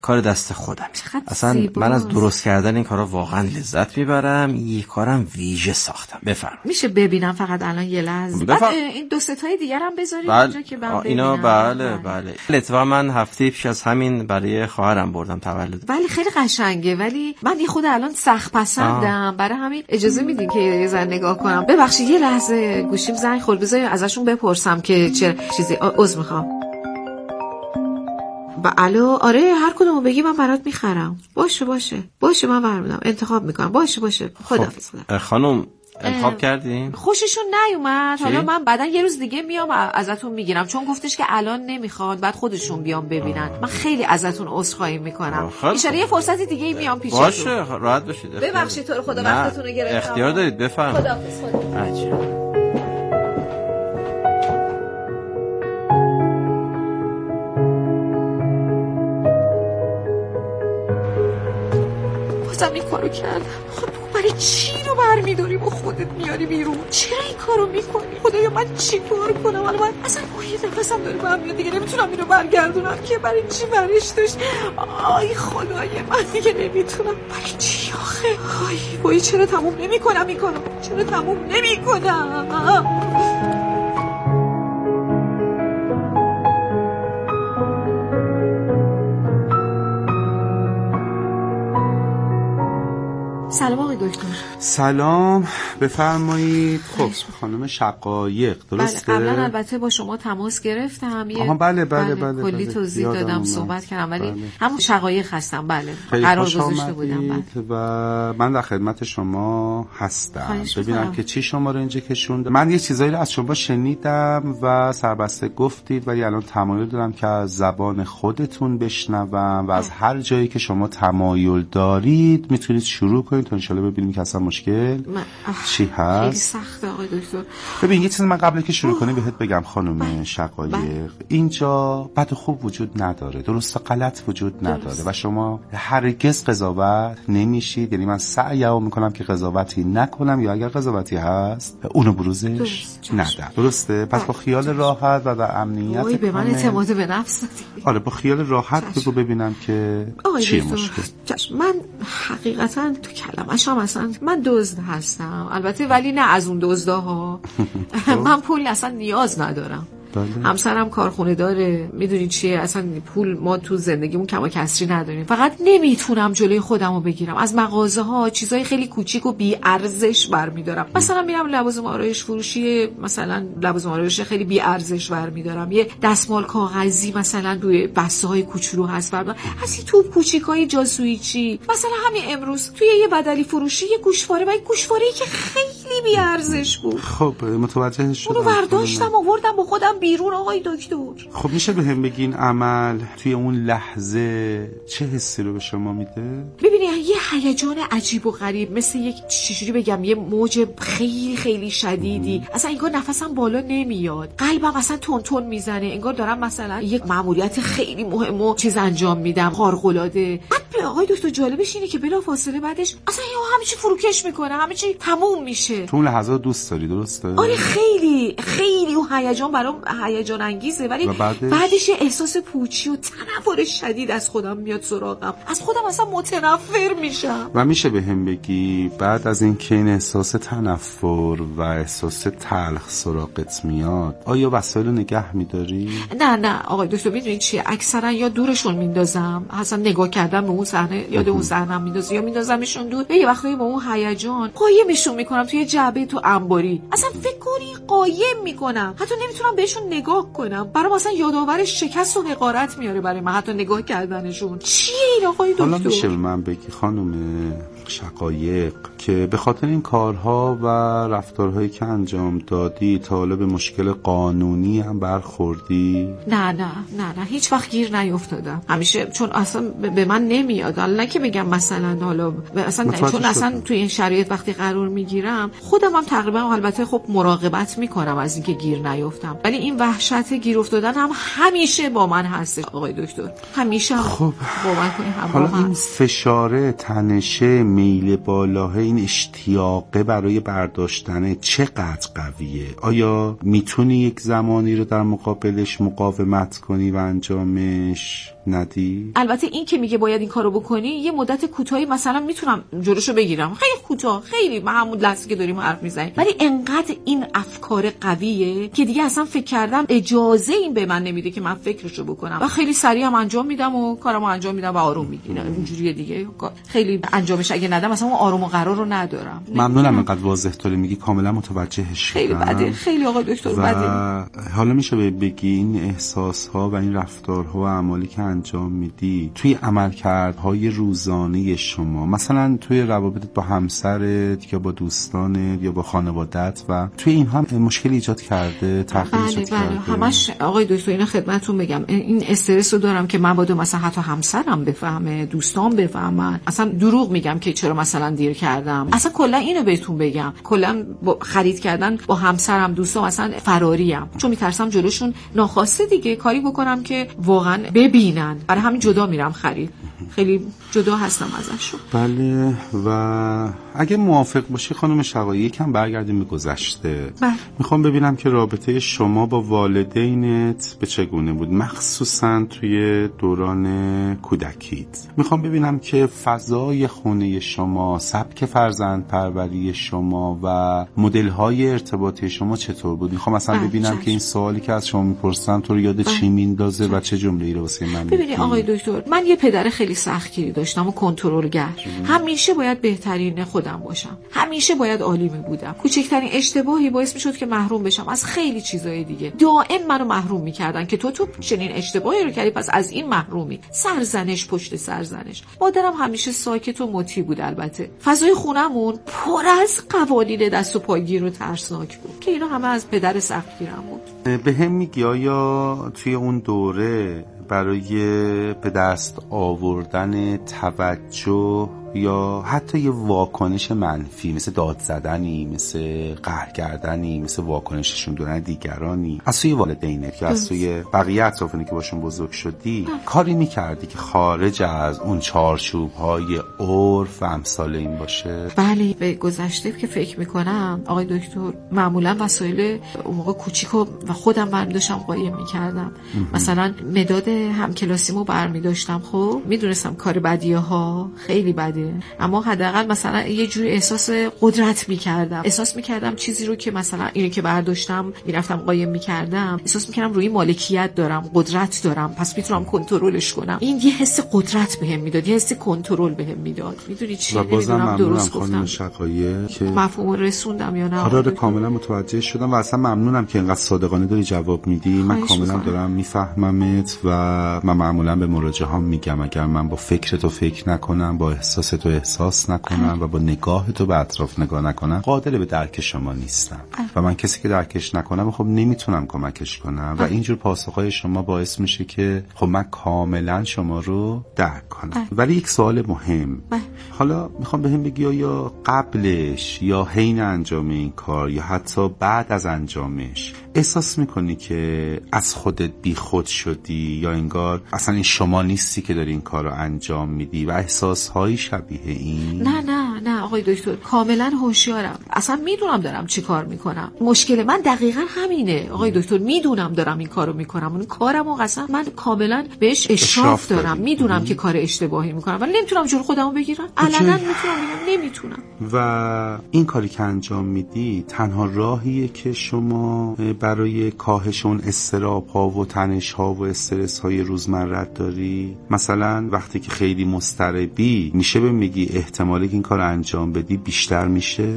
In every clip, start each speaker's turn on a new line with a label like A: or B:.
A: کار دست خودم. اصلا من از درست کردن این کارا واقعا لذت میبرم. یه کارم ویژه ساختم. بفرم.
B: میشه ببینم فقط الان یه لحظه؟ بعد این دو سه تای دیگه هم بذارید اینجا که من
A: اینا بله. اتفاقا من هفته پیش از همین برای خواهرم بردم تولد.
B: ولی خیلی قشنگه، ولی من یه خود الان سخت پسندم، برای همین اجازه میدین که یه ذره نگاه کنم؟ ببخشید یه لحظه گوشیم زنگ خورد، بذارید ازشون بپرسم که چه چیزی. عذر میخوام. الو، آره هر کدومو بگی من برات میخرم. باشه من برمیدم، انتخاب میکنم. باشه خداحافظ.
A: خانم انتخاب کردین؟
B: خوششون نیومد. حالا من بعدا یه روز دیگه میام ازتون میگیرم، چون گفتش که الان نمیخواد، بعد خودشون بیام ببینن. من خیلی ازتون عذرخواهی میکنم. ان شاءالله یه فرصتی دیگه میام پیشتون.
A: باشه راحت باشید.
B: ببخشید تو رو خدا وقتتون رو گرفتم.
A: اختیار دارید، بفرمایید.
B: خداحافظ.
A: عجب.
B: این کارو کردم. خب برای چی رو برمیداری با خودت میاری بیرون؟ چرا این کارو میکنی؟ خدایا من چی کار کنم؟ الان من اصلا یه نفسم داره به میاد دیگه، نمیتونم اینو برگردونم که برای چی برش داشت. آی خدای من دیگه نمیتونم. برای چی آخه؟ وای چرا تموم نمیکنم این کارو؟ چرا تموم نمیکنم؟ سلام آقای دکتر.
C: سلام، بفرمایید. خب خانم شقایق درسته؟
B: بله، قبلا البته با شما تماس گرفتم.
C: بله
B: کلی توضیح دادم، صحبت کردم، ولی همون شقایق هستم. بله قرار گذاشته بودم.
C: و من در خدمت شما هستم. ببینم که چی شما رو اینجا کشوند. من یه چیزایی رو از شما شنیدم و سربسته گفتید، ولی الان تمایل دارم که از زبان خودتون بشنوم و از هر جایی که شما تمایل دارید میتونید شروع کنید تا انشالله ببینیم که اصلا مشکل چی هست.
B: خیلی سخته آقای دکتر.
C: ببین یه چیز من قبل که شروع کنیم بهت بگم خانم شقایق، اینجا بد و خوب وجود نداره، درست و غلط وجود نداره و شما هرگز قضاوت نمیشید. یعنی من سعیمو میکنم که قضاوتی نکنم، یا اگر قضاوتی هست اونو بروزش ندم. درسته؟ پس با خیال راحت و با امنیت.
B: وای به من اعتماد به نفس دادی.
C: آره با خیال راحت بگو ببینم که چیه مشکل.
B: من حقیقتا تو کلمه‌ش هم اصلا من دزد هستم البته، ولی نه از اون دزدها. من پول اصلا نیاز ندارم. همسرم کارخونه داره، میدونی چیه، اصلا پول ما تو زندگیمون کما کسری نداریم. فقط نمیتونم جلوی خودمو بگیرم، از مغازه ها چیزای خیلی کوچیک و بی ارزش برمیدارم. مثلا میرم لوازم آرایش فروشی، مثلا لوازم آرایش خیلی بی ارزش برمیدارم. یه دستمال کاغذی مثلا توی بسته‌های کوچولو هست برام، از این توپ کوچیکای جاسویچی. مثلا همین امروز توی یه بدلی فروشی یه گوشواره، ولی گوشواره‌ای که خیلی بی ارزش بود.
C: خب متوجه شدم.
B: اونو برداشتم آوردم با خودم بیرون. آقای دکتر
C: خب میشه بهم بگین عمل توی اون لحظه چه حسی رو به شما میده؟
B: ببینی یه هیجان عجیب و غریب، مثل یک چجوری بگم، یه موج خیلی خیلی شدیدی. اصلا انگار نفسم بالا نمیاد، قلبم اصلا تون تون میزنه، انگار دارم مثلا یک مأموریت خیلی مهم و چیز انجام میدم، خارق‌العاده. بعد آقای دکتر جالبش اینه که بلافاصله بعدش اصلا همه چی فروکش میکنه، همه چی تموم میشه.
C: تو اون لحظات دوست داری، درسته؟
B: آره خیلی خیلی اون هیجان برام هیجان انگیزه، ولی بعدش احساس پوچی و تنفر شدید از خودم میاد سراغم، از خودم اصلا متنفر میشم.
C: و میشه بهم بگی بعد از اینکه این احساس تنفر و احساس تلخ سراغت میاد، آیا وسایل رو نگه میداری؟
B: نه آقای دکتر، میدونید چیه، اکثرا یا دورشون میندازم، اصلا نگاه کردم به اون صحنه یاد اون صحنه میندازم، یا میندازمشون دور، یا یه وقتایی با اون هیجان قایمشون میکنم توی جعبه تو انباری. اصلا فکر کنی قایم میکنم، حتی نمیتونم بهشون نگاه کنم، برام اصلا یادآور شکست و حقارت میاره برای من حتی نگاه کردنشون. چیه این آقای دکتر؟
C: حالا میشه من بگی خانم شقایق که به خاطر این کارها و رفتارهایی که انجام دادی تا حالا به مشکل قانونی هم برخوردی؟
B: نه هیچ وقت گیر نیافتادم همیشه، چون اصلا به من نمیاد. حالا که بگم مثلا حالا اصلا چون اصلا توی این شرایط وقتی قرار میگیرم خودم هم تقریبا البته خب مراقبت میکنم از اینکه گیر نیافتم، ولی این وحشت گیر افتادن هم همیشه با من هست آقای دکتر، همیشه
C: خب
B: با من کنه هم
C: حالا این فشاره، تنشه، میل بالا، این اشتیاقه برای برداشتن چقدر قویه؟ آیا میتونی یک زمانی رو در مقابلش مقاومت کنی و انجامش ندی؟
B: البته این که میگه باید این کارو بکنی یه مدت کوتاهی مثلا میتونم جلوشو بگیرم، خیلی کوتاه، خیلی ما همون لحظه که داریم حرف میزنیم، ولی انقدر این افکار قویه که دیگه اصلا فکر کردم اجازه این به من نمیده که من فکرشو بکنم و خیلی سریع هم انجام میدم و کارمو انجام میدم و آروم میگیرم. اینجوریه دیگه، خیلی انجامش اگه ندم مثلا اون آروم و قرار رو ندارم.
C: ممنونم انقدر واضح طوری میگی، کاملا متوجهش شدم.
B: خیلی بده، خیلی آقای دکتر بده.
C: حالا میشه بگی این احساس‌ها و این رفتارها و اعمالی که انجام میدی توی عملکردهای روزانه شما، مثلا توی روابطت با همسرت یا با دوستانت یا با خانوادت و توی اینها مشکلی ایجاد کرده، تغییر ایجاد کرده؟
B: همش آقای دکتر اینا خدمتتون بگم، این استرس رو دارم که مبادا مثلا حتی همسرم بفهمه، دوستان بفهمن، اصلا دروغ میگم که چرا مثلا دیر کردم. اصلا کلا اینو بهتون بگم، کلا با خرید کردن با همسرم، دوستام اصلا فراریم، چون میترسم جلوشون ناخواسته دیگه کاری بکنم که واقعا ببینن، برای همین جدا میرم خرید، خیلی جدا هستم ازشون.
C: بله. و اگه موافق باشی خانم شقایی یکم برگردیم به گذشته. میخوام ببینم که رابطه شما با والدینت به چگونه بود، مخصوصا توی دوران کودکیت. میخوام ببینم که فضای خونه شما، سبک فرزند پروری شما و مدل‌های ارتباطی شما چطور بود. میخوام مثلا ببینم که این سوالی که از شما میپرسن تو رو یاد چی میندازه و چه جمله‌ای رو واسه من
B: ببینید آقای دکتر، من یه پدر خیلی سختگیری داشتم و کنترلگر. همیشه باید بهترین خودم باشم، همیشه باید عالی می بودم. کوچکترین اشتباهی باعث میشد که محروم بشم از خیلی چیزای دیگه. دائم منو محروم میکردن که تو چنین اشتباهی رو کردی پس از این محرومی. سرزنش پشت سرزنش. مادرم همیشه ساکت و مطیع بود. البته فضای خونمون پر از قوانین دست و پاگیر و ترسناک بود که اینا همه از پدر سختگیرم بود.
C: به هم میگی آیا توی اون دوره برای به دست آوردن توجه یا حتی یه واکنش منفی مثل داد زدنی، مثل قهر کردنی، مثل واکنششون دادن دیگرانی از سوی والدینت یا از سوی بقیه اطرافیانی که باشون بزرگ شدی کاری میکردی که خارج از اون چارچوب‌های عرف و امثال این باشه؟
B: بله، به گذشته که فکر میکنم آقای دکتر، معمولا وسایل اون موقع کوچیکو و خودم برمی داشتم قایم میکردم. مثلا مداد همکلاسیمو برمی داشتم، خب میدونستم کار بدیه ها خیلی بده، اما حداقل مثلا یه جوری احساس قدرت میکردم، احساس میکردم چیزی رو که مثلا اینو که برداشتم میرفتم قایم میکردم، احساس میکردم روی مالکیت دارم، قدرت دارم، پس میتونم کنترلش کنم. این یه حس قدرت بهم میداد، یه حس کنترل بهم میداد. میدونی چی؟ نمیدونم درست گفتم
C: که
B: مفهومو رسوندم یا نه.
C: آره کاملا متوجه شدم و اصلا ممنونم که اینقدر صادقانه داری جواب میدی. من کاملا دارم میفهممت و من معمولا به مراجعهام میگم اگر من با فکرتو فکر نکنم، با احساستو احساس نکنم و با نگاهتو به اطراف نگاه نکنم، قادر به درک شما نیستم و من کسی که درکش نکنم خب نمیتونم کمکش کنم و اینجور پاسخهای شما باعث میشه که خب من کاملا شما رو درک کنم. ولی یک سوال مهم، حالا میخوام بهم بگی آیا قبلش یا حین انجام این کار یا حتی بعد از انجامش احساس میکنی که از خودت بی خود شدی یا انگار اصلا این شما نیستی که داری این کار رو انجام میدی و احساسهایی شبیه این؟
B: نه آقای دکتر، کاملا هوشیارم، اصلا میدونم دارم چی کار میکنم. مشکل من دقیقا همینه آقای دکتر، میدونم دارم این کارو میکنم، اون کارمو اصلا من کاملا بهش اشراف دارم، میدونم که کار اشتباهی میکنم ولی نمیتونم جلوی خودمو بگیرم. علنا میتونم بگم نمیتونم.
C: و این کاری که انجام میدی تنها راهیه که شما برای کاهش اون اضطراب‌ها و تنش‌ها و استرس‌های روزمره داری؟ مثلا وقتی که خیلی مضطربی میشه بمیگی احتمالی که این کار انجام بدی بیشتر میشه؟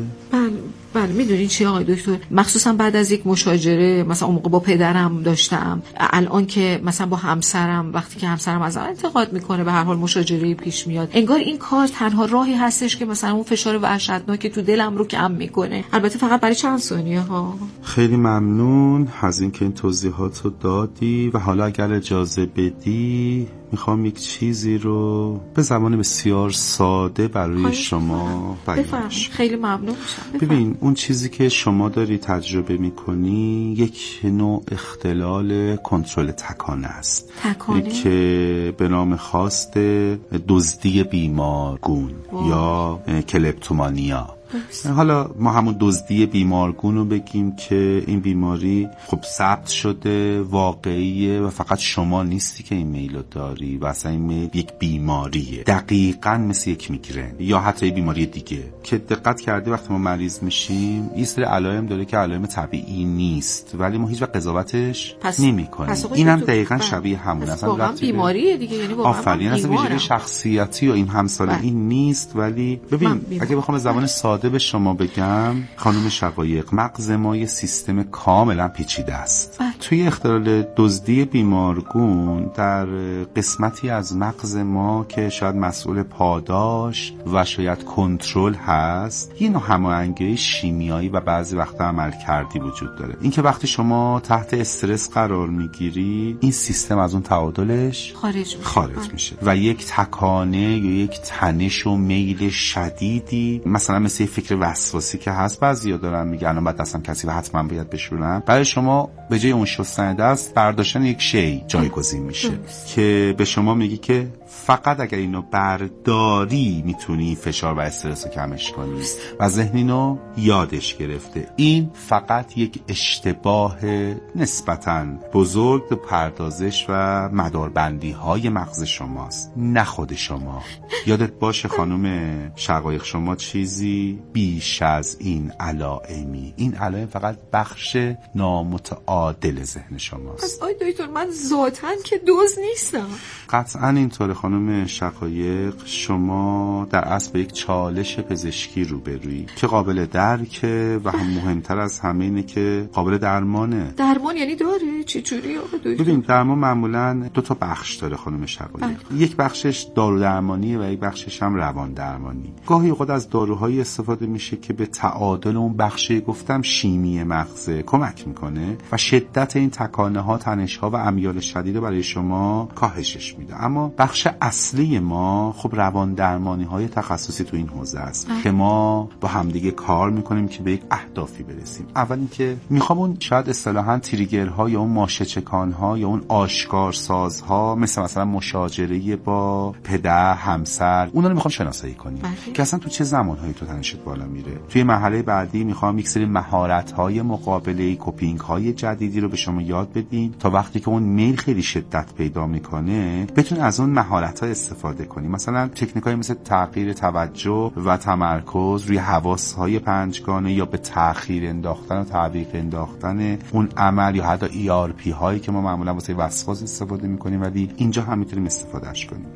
B: بله میدونین چی آقای دکتر، مخصوصا بعد از یک مشاجره مثلا اون موقع با پدرم داشتم، الان که مثلا با همسرم، وقتی که همسرم از من انتقاد میکنه، به هر حال مشاجره پیش میاد، انگار این کار تنها راهی هستش که مثلا اون فشار وحشتناک تو دلم رو کم میکنه. البته فقط برای چند ثانیه ها.
C: خیلی ممنون از اینکه این توضیحات رو دادی و حالا اگر اجازه بدی میخوام یک چیزی رو به زبان بسیار ساده برای شما بیان کنم.
B: خیلی ممنون میشم.
C: ببین اون چیزی که شما داری تجربه میکنی یک نوع اختلال کنترل تکانه است که به نام خواست دزدی بیمارگون یا کلپتومانیا. حالا ما همون دزدی بیمارگون رو بگیم که این بیماری خب ثبت شده، واقعیه و فقط شما نیستی که این میل رو داری و اصلا این میل یک بیماریه، دقیقاً مثل یک میگرن یا حتی بیماری دیگه که دقت کردی وقتی ما مریض میشیم یه سری علائم داره که علائم طبیعی نیست ولی ما هیچ وقت قضاوتش نمی‌کنیم. اینم دقیقاً شبیه همون اصلا
B: بیماریه دیگه، یعنی
C: آفرین اصلا ویژگی شخصیتی و این همساله این نیست. ولی ببین اگه بخوام زبان ساده به شما بگم خانم شقایق، مغز ما یه سیستم کاملا پیچیده است. توی اختلال دزدی بیمارگون در قسمتی از مغز ما که شاید مسئول پاداش و شاید کنترل هست یه نوع هماهنگی شیمیایی و بعضی وقتا عملکردی وجود داره. این که وقتی شما تحت استرس قرار میگیری این سیستم از اون تعادلش خارج میشه و یک تکانه یا یک تنش و میل شدیدی مثلا مثل فکر وسواسی که هست بعضیا دارن میگن الان بعد دستم کسی و حتما باید بشورم، برای شما به جای اون شستن دست برداشتن یک شی جایگزین میشه که به شما میگی که فقط اگر اینو برداری میتونی فشار و استرس رو کمش کنی و ذهن اینو یادش گرفته. این فقط یک اشتباه نسبتاً بزرگ به پردازش و مداربندی های مغز شماست، نه خود شما. یادت باشه خانم شقایق شما چیزی بیش از این علائمی، این علائم فقط بخش نامتعادل ذهن شماست.
B: پس آی دکتر من ذاتاً که دوز نیستم.
C: قطعاً اینطور خانم شقایق، شما در اصل به یک چالش پزشکی روبرویی که قابل درکه و هم مهمتر از همه اینه که قابل درمانه.
B: درمان یعنی داره؟ چجوری آقا دکتر؟
C: ببین درمان معمولاً 2 تا بخش داره خانم شقایق. یک بخشش دارو درمانیه و یک بخشش هم روان درمانی. گاهی اوقات از داروهایی استفاده میشه که به تعادل اون بخشی گفتم شیمی مغز کمک میکنه و شدت این تکانه ها، تنش ها و امیال شدید برای شما کاهشش میده. اما بخش اصلی ما خب روان درمانی های تخصصی تو این حوزه است که ما با همدیگه کار میکنیم که به یک اهدافی برسیم. اول اینکه میخوام اون شاید اصطلاحاً تریگرها یا اون ماشه چکانها یا اون آشکارسازها مثلا مشاجره با پدر، همسر، اونا رو میخوام شناسایی کنیم که اصلا تو چه زمانهایی تو تنشت بالا میره. توی مرحله بعدی میخوام یک سری مهارت‌های مقابله، کوپینگ‌های جدیدی رو به شما یاد بدیم تا وقتی که اون میل خیلی شدت پیدا میکنه بتونی از اون مهارت‌ها استفاده کنی. مثلا تکنیک‌های مثل تغییر توجه و تمرکز روی حواس‌های پنجگانه یا به تأخیر انداختن و تعویق انداختن اون عمل یا حتی ERP هایی که ما معمولا واسه وسواس استفاده می‌کنیم ولی اینجا هم می‌تونیم استفادهش کنیم.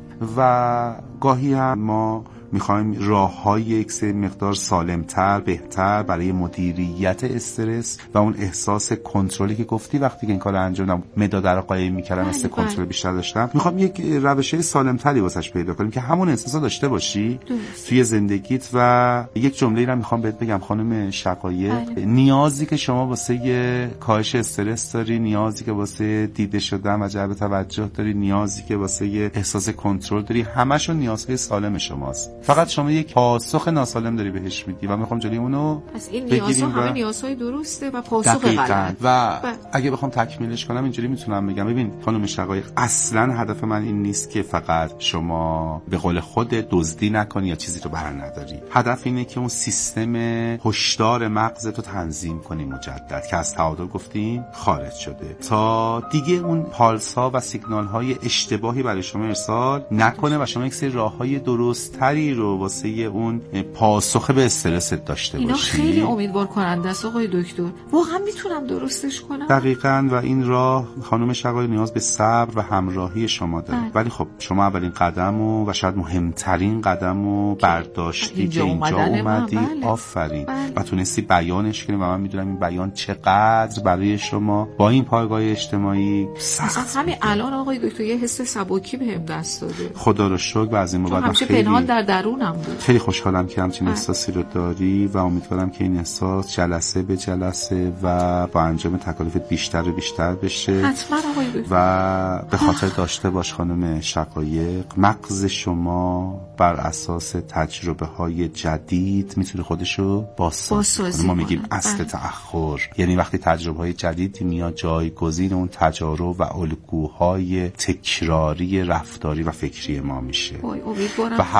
C: و گاهی هم ما میخوایم راه‌های یک سری مقدار سالمتر، بهتر برای مدیریت استرس و اون احساس کنترلی که گفتی وقتی که این کارو انجام دادم مداد رو قایم می‌کردم مثل کنترل بیشتر داشتم. میخوام یک روش سالمتری واسش پیدا کنیم که همون احساسو داشته باشی توی زندگیت. و یک جمله‌ای رو میخوام بهت بگم خانم شقایق، نیازی که شما واسه کاهش استرس داری، نیازی که واسه دیده شدن و جلب توجه داری، نیازی که واسه احساس کنترل داری، همشون نیازهای سالم شماست. فقط شما یک پاسخ ناسالم داری بهش میدی و میخوام جلوی اونو
B: پس این نیازها همه نیازهای درسته و پاسخ غلط.
C: و اگه بخوام تکمیلش کنم اینجوری میتونم بگم ببین خانم شقایق، اصلا هدف من این نیست که فقط شما به قول خود دزدی نکنی یا چیزی رو بر نداری. هدف اینه که اون سیستم هشدار مغزت رو تنظیم کنی مجدد که از تعادل گفتیم خارج شده تا دیگه اون پالس ها و سیگنال های اشتباهی برای شما ارسال نکنه و شما یک سری راههای درست‌تری رو واسه اون پاسخ به استرست داشته باشی.
B: اینا خیلی امیدوار کننده است آقای دکتر. واقعا میتونم درستش کنم؟
C: دقیقاً. و این راه خانم شقایق نیاز به صبر و همراهی شما داره. ولی خب شما اولین قدم و شاید مهمترین قدم رو برداشتی که اینجا اومدی. آفرین. و تونستی بیانش کنی و من میدونم این بیان چقدر برای شما با این پایگاه اجتماعی سخت.
B: همین الان آقای دکتر یه حس سبکی بهم دست داده.
C: خدا رو شکر. و از این بعد
B: خیلی پنهان در درونم بود.
C: خیلی خوشحالم که همچین احساسی رو داری و امیدوارم که این احساس جلسه به جلسه و با انجام تکالیف بیشتر و بیشتر بشه.
B: حتما آقای دکتر.
C: و به خاطر داشته باش خانم شقایق، مغز شما بر اساس تجربه های جدید میتونه خودشو بازسازی. ما میگیم اصل تأخر، یعنی وقتی تجربه های جدیدی میاد جایگزین اون تجارب و الگوهای تکراری رفتاری و فکری ما میشه و هر گام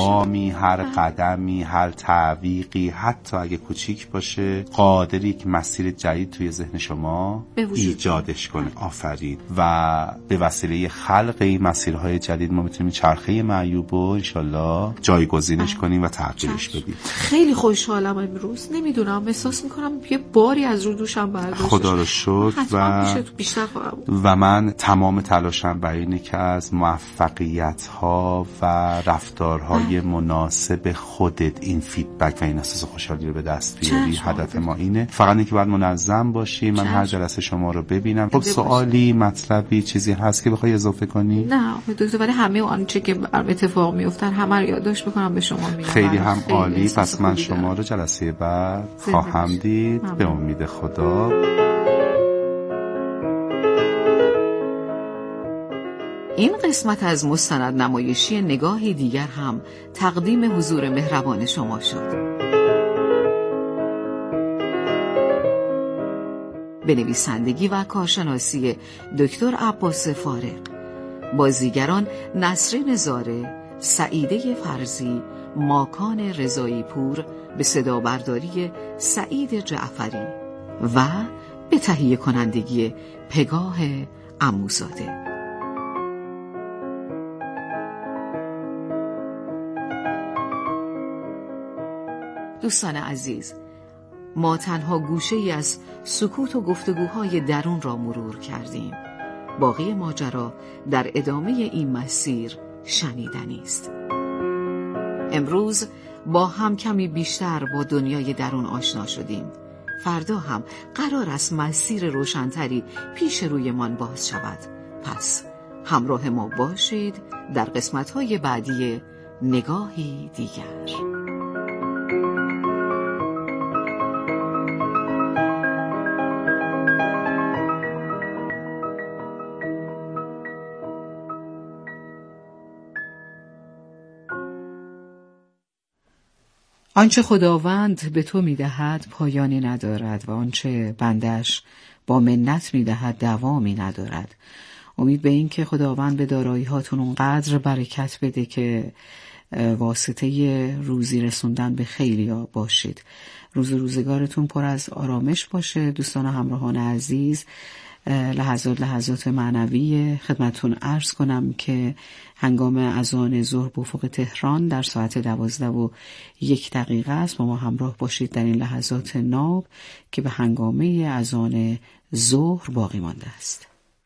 C: گامی، هر قدمی، هر تعویقی، حتی اگه کوچیک باشه، قادری که مسیر جدید توی ذهن شما ایجادش کنه. آفرین. و به وسیله خلق این مسیرهای جدید ما میتونیم چرخه معیوب رو انشالله جایگزینش کنیم و تغییرش بدیم.
B: خیلی خوشحالم امروز. نمیدونم، احساس میکنم یه باری از رو دوشم برداشت.
C: خدا رو شکر. و من تمام تلاشم برای اینه که از موفقیت‌ها و رفتارهای مناسب خودت این فیدبک و این احساس خوشحالی رو به دست بیاری. هدف ما اینه. فقط اینکه باید منظم باشی. من هر جلسه شما رو ببینم. خب سوالی، مطلبی، چیزی هست که بخوای اضافه کنی؟
B: نه دکتر، ولی همه آنچه که اتفاق میافتن همه رو یادداشت میکنم به شما میگم.
C: خیلی هم عالی. پس من شما رو جلسه بعد خواهم دید. به امید خدا.
D: این قسمت از مستند نمایشی نگاهی دیگر هم تقدیم حضور مهربان شما شد. به نویسندگی و کارشناسی دکتر عباس فارغ. بازیگران نسرین زاره، سعیده فرزی، ماکان رضایی پور، به صدا برداری سعید جعفری و به تهیه کنندگی پگاه عموزاده. دوستان عزیز، ما تنها گوشه‌ای از سکوت و گفتگوهای درون را مرور کردیم. باقی ماجرا در ادامه این مسیر شنیدنی است. امروز با هم کمی بیشتر با دنیای درون آشنا شدیم. فردا هم قرار است مسیر روشن‌تری پیش رویمان باز شود. پس همراه ما باشید در قسمت‌های بعدی نگاهی دیگر.
E: آنچه خداوند به تو می‌دهد پایانی ندارد و آنچه بندش با منت می‌دهد دوامی ندارد. امید به این که خداوند به دارایی‌هاتون اونقدر برکت بده که واسطه روزی رسوندن به خیلیا باشید. روزگارتون پر از آرامش باشه. دوستان و همراهان عزیز، لحظات معنوی خدمتون عرض کنم که هنگام اذان ظهر به افق تهران در ساعت 12:01 است. با ما همراه باشید در این لحظات ناب که به هنگامه اذان ظهر باقی مانده است.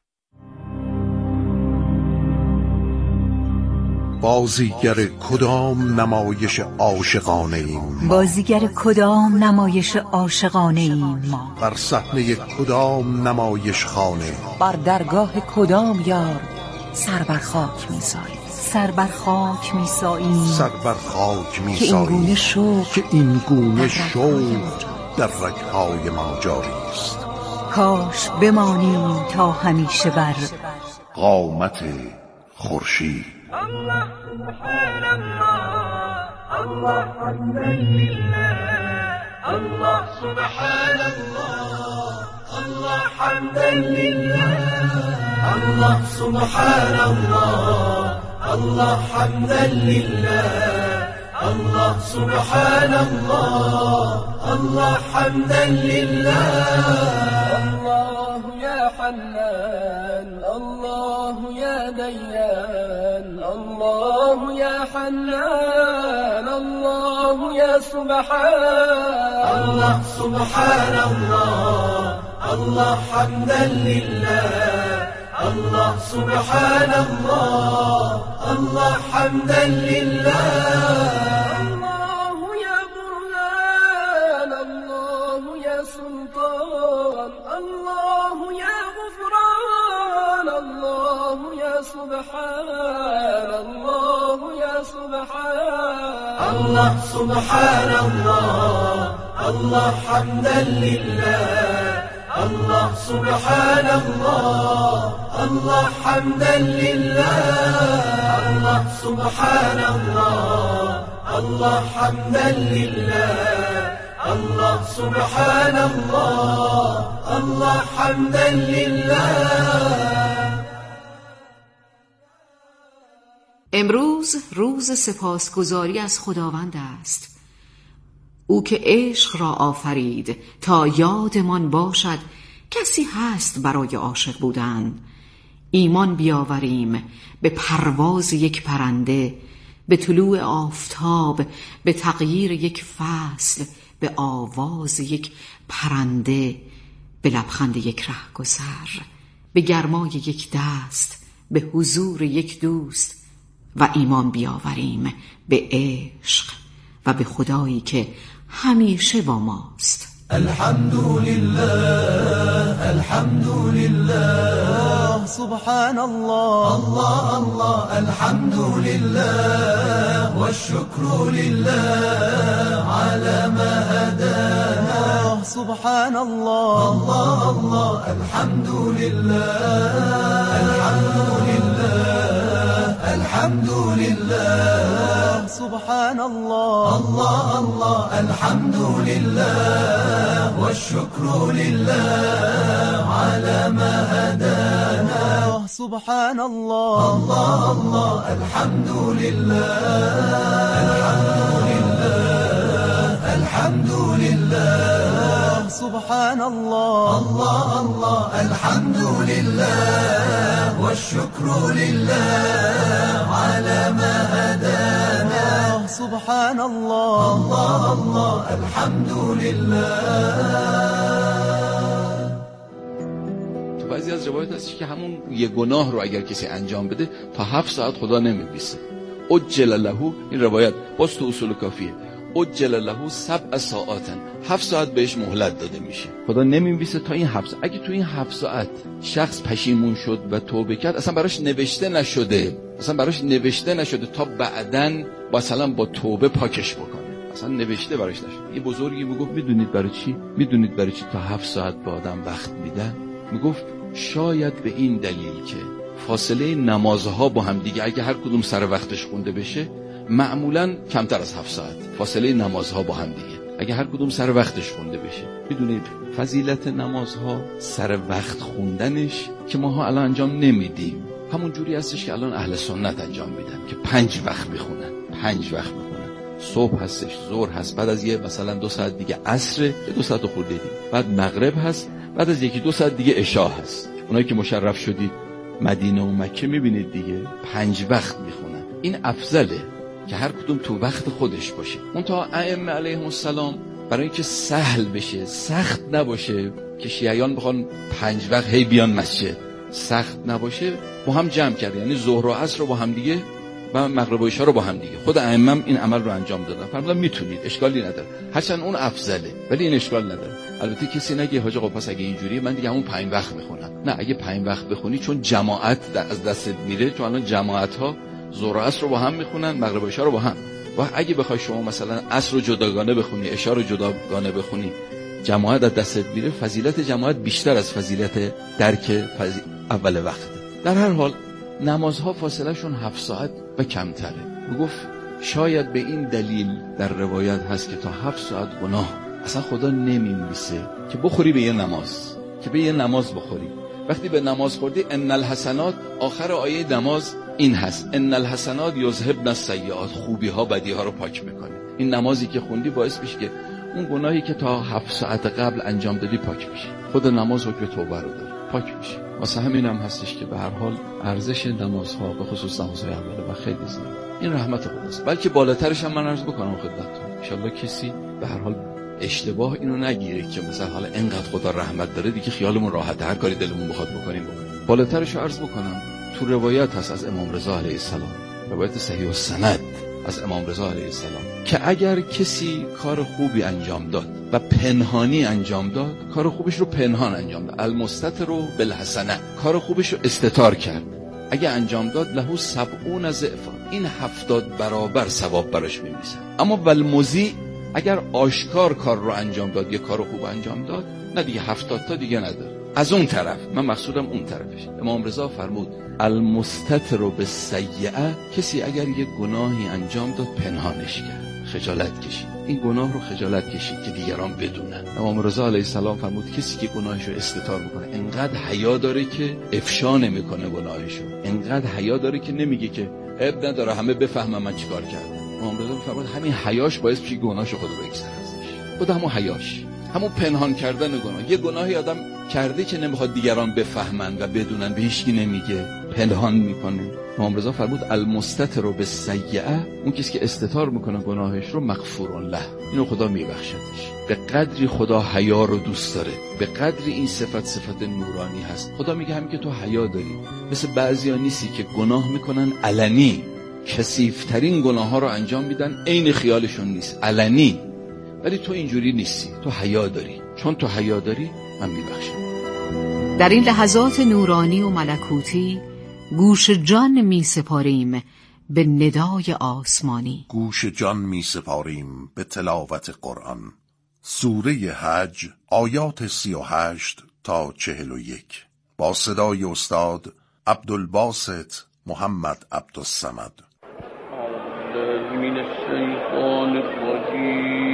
F: بازیگر کدام نمایش عاشقانه ایم؟
G: بازیگر کدام نمایش عاشقانه ایم ما؟
F: بر صحنه کدام نمایش خانه؟
G: بر درگاه کدام یار سر بر خاک می‌ساییم؟ سر بر خاک می‌ساییم،
F: سر بر خاک
G: که
F: می‌ساییم
G: این گونه
F: شوق در رگ‌های ما جاری است.
G: کاش بمانیم تا همیشه بر
F: قامت خورشید.
H: الله سبحان الله، الله حمدا لله، الله سبحان الله، الله حمدا لله، الله سبحان الله، الله حمدا لله، الله سبحان الله، الله حمدا لله. الله يا حنان، الله يا ديان، الله يا حنان، الله يا سبحان، الله سبحان الله، الله حمدا لله، الله سبحان الله، الله حمدا لله. الله يا برهان، الله يا سلطان، الله يا غفران، الله يا سبحان، الله يا سبحان، الله سبحان الله، الله حمدا لله، الله سبحان الله، الله حمدا لله، الله سبحان الله، الله حمدا لله، الله سبحان الله، الله حمدا لله.
D: امروز روز سپاسگزاری از خداوند است، او که عشق را آفرید تا یادمان باشد کسی هست برای عاشق بودن. ایمان بیاوریم به پرواز یک پرنده، به طلوع آفتاب، به تغییر یک فصل، به آواز یک پرنده، به لبخند یک رهگذر، به گرمای یک دست، به حضور یک دوست. و ایمان بیاوریم به عشق و به خدایی که همیشه با ماست.
H: الحمدلله الحمدلله سبحان الله الله الله الحمدلله والشكر لله على ما هدانا سبحان الله الله الله الحمدلله الحمدلله سبحان الله الله الله الحمدلله والشكر لله على ما هدانا سبحان الله الله الله الحمدلله الحمدلله سبحان الله الله الله الحمدلله والشكر لله على ما هدانا سبحان الله الله الله الحمدلله.
I: تو بعضی از روایات هست که همون یه گناه رو اگر کسی انجام بده تا 7 ساعت خدا نمی‌نویسه. اجل له، این روایت باز تو اصول کافیه، اجل له 7 ساعات، 7 ساعت بهش مهلت داده میشه. خدا نمی‌نویسه تا این 7 ساعت. اگه تو این 7 ساعت شخص پشیمون شد و توبه کرد، اصلا براش نوشته نشده تا بعدن مثلا با توبه پاکش بکنه، اصلا نوشته براش نشده. یه بزرگی میگفت میدونید برای چی تا 7 ساعت به آدم وقت میدن؟ میگفت شاید به این دلیل که فاصله نمازها با هم دیگه اگه هر کدوم سر وقتش خونده بشه معمولاً کمتر از 7 ساعت فاصله نمازها با هم دیگه اگه هر کدوم سر وقتش خونده بشه. میدونید فضیلت نمازها سر وقت خوندنش که ماها الان انجام نمیدیم همون جوری هستش که الان اهل سنت انجام میدن که 5 وقت میخونن. صبح هستش، ظهر هست، بعد از یه مثلا 2 ساعت دیگه عصر، 2 ساعت خورده دیگه، بعد مغرب هست، بعد از 1-2 ساعت دیگه عشا هست. اونایی که مشرف شدید مدینه و مکه میبینید دیگه 5 وقت میخونن. این افضله که هر کدوم تو وقت خودش باشه. منتها ائمه علیهم السلام برای اینکه سهل بشه، سخت نباشه که شیعیان بخوان 5 وقت هی بیان مسجد، سخت نباشه، با هم جمع کرد. یعنی ظهر و عصر رو با هم دیگه و مغرب و عشا رو با هم دیگه. خود ائمه این عمل رو انجام دادن. فرمودن میتونید، اشکالی نداره. هرچند اون افضله ولی این اشکال نداره. البته کسی نگه حاج آقا پس اگه اینجوریه من دیگه همون 5 وقت میخونم. نه، اگه 5 وقت بخونی چون جماعت از دستت میره، چون الان جماعت ها ظهر و عصر رو با هم میخونن، مغرب و عشا رو با هم. و اگه بخوای شما مثلا عصر رو جداگانه بخونی، عشا رو جداگانه بخونی، جماعت از دستت میره. فضیلت جماعت بیشتر از فضیلت درک اول وقت. در هر حال نمازها فاصله شون 7 ساعت و کمتره. گفت شاید به این دلیل در روایت هست که تا 7 ساعت گناه اصلا خدا نمی‌نویسه که بخوری به یه نماز، که به یه نماز بخوری. وقتی به نماز خوردی، ان الحسنات، آخر آیه نماز این هست، ان الحسنات یذهبن السیئات، خوبی ها بدی ها رو پاک میکنه. این نمازی که خوندی باعث میشه که اون گناهی که تا 7 ساعت قبل انجام دادی پاک بشه. خود نماز حکم توبه رو داره، پاک میشه. واسه همین هم هستش که به هر حال ارزش نمازها به خصوص نمازهای اوله و خیلی زیاد، این رحمت خداست. بلکه بالاترش هم من عرض بکنم خدمتتون، ان شاءالله کسی به هر حال اشتباه اینو نگیره که مثلا حالا اینقدر خدا رحمت داره دیگه خیالمون راحته، هر کاری دلمون بخواد بکنیم. بالاترش رو عرض بکنم، تو روایت هست از امام رضا علیه السلام، روایت صحیح السند از امام رضا علیه السلام، که اگر کسی کار خوبی انجام داد و پنهانی انجام داد، کار خوبش رو پنهان انجام داد، المستتر بالحسنه، کار خوبش رو استتار کرد، اگه انجام داد له 70 ضعف، این 70 برابر ثواب براش می‌نویسن. اما والمضی، اگر آشکار کار رو انجام داد، یه کار خوب انجام داد، نه دیگه 70 تا دیگه نداره. از اون طرف، من مقصودم اون طرفش، امام رضا فرمود المستتر بالسیئه، کسی اگر یه گناهی انجام داد پنهانش کرد، خجالت کشید، این گناه رو خجالت کشید که دیگران بدونن. امام رضا علیه السلام فرمود کسی که گناهش رو استتار میکنه، انقدر حیا داره که افشا نمیکنه گناهش رو، انقدر حیا داره که نمیگه که اب نداره همه بفهمن من چیکار کردم. امام رضا میفرماد همین حیاش باعث میشه گناهشو خدا بگذره ازش. خود همون حیاش، همون پنهان کردن گناه. یه گناهی آدم کرده که نمیخواد دیگران بفهمن و بدونن، به هیچکی نمیگه، پنهان میکنه. امام رضا فرمود المستتر بالسیئه، اون کسی که استتار میکنه گناهش رو، مغفور له، اینو خدا میبخشدش. به قدری خدا حیا رو دوست داره، به قدری این صفت نورانی هست. خدا میگه همین که تو حیا داری، مثل بعضیا نیستی که گناه میکنن علنی، کثیف‌ترین گناه ها رو انجام میدن، عین خیالشون نیست، علنی. ولی تو اینجوری نیستی، تو حیا داری. چون تو حیا داری من میبخشم.
D: در این لحظات نورانی و ملکوتی گوش جان می سپاریم به ندای آسمانی.
F: گوش جان می سپاریم به تلاوت قرآن. سوره حج آیات 38 تا 41 با صدای استاد عبدالباسط محمد عبدالصمد. من الشیطان الرجیم.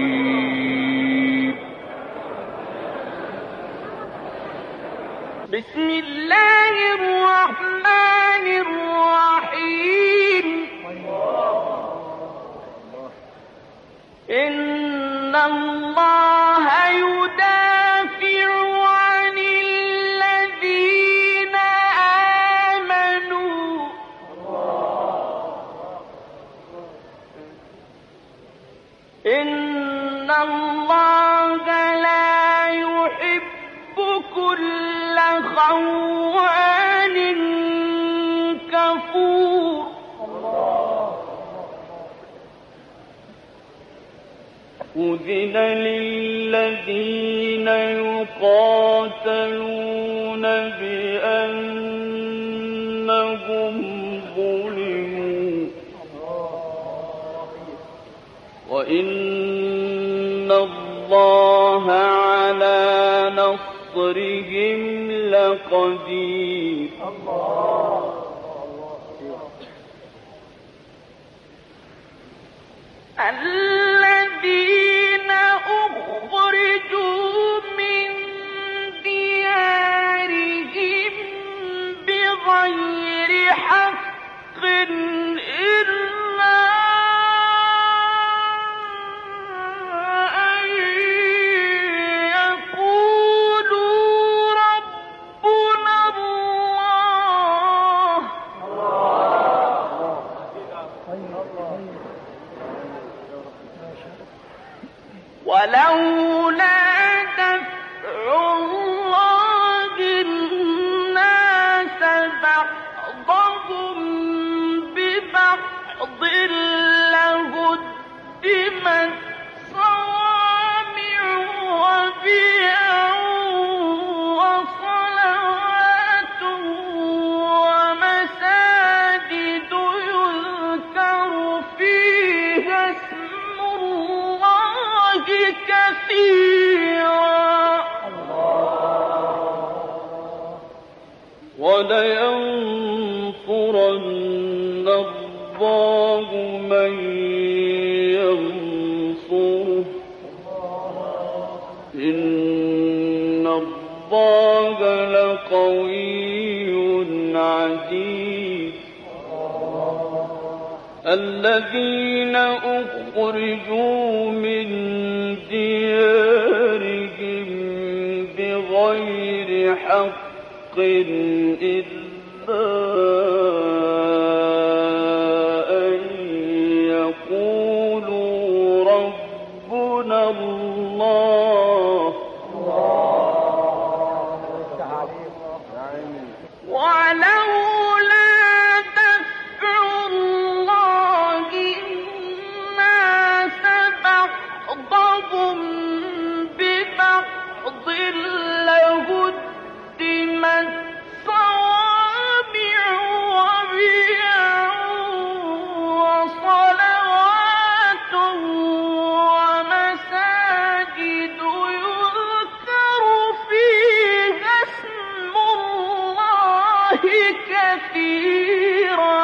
J: بسم الله الرحمن الرحیم. ان الله يدافع عن الذين آمنوا ان الله لا يحب كل خوان كفور. أذن للذين يقاتلون بأنهم ظلموا وإن الله على نصرهم لقدير. الذين أخرجوا من ديارهم بغير حق إلا أن يقولوا ربنا الله ولولا دفع الله الناس بعضهم ببعض لهدمت صوامع وبيع وصلوات ومساجد يذكر فيها اسم الله كثيرا ولينصرن الله من ينصره إن الله لقوي عزيز. الذين أخرجوا من ديارهم بغير حق إلا أن يقولوا ربنا الله ولولا دفع الله الناس بعضهم ببعض لهدمت صوامع وبيع وصلوات ومساجد يذكر فيها اسم الله كثيرا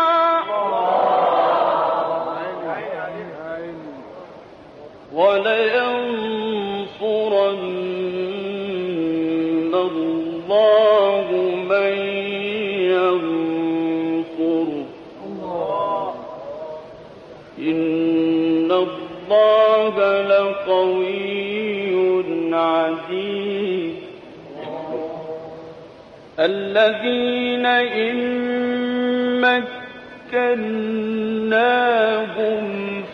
J: ولينصرن الله من ينصره إن الله لقوي عزيز الذين إن مكناهم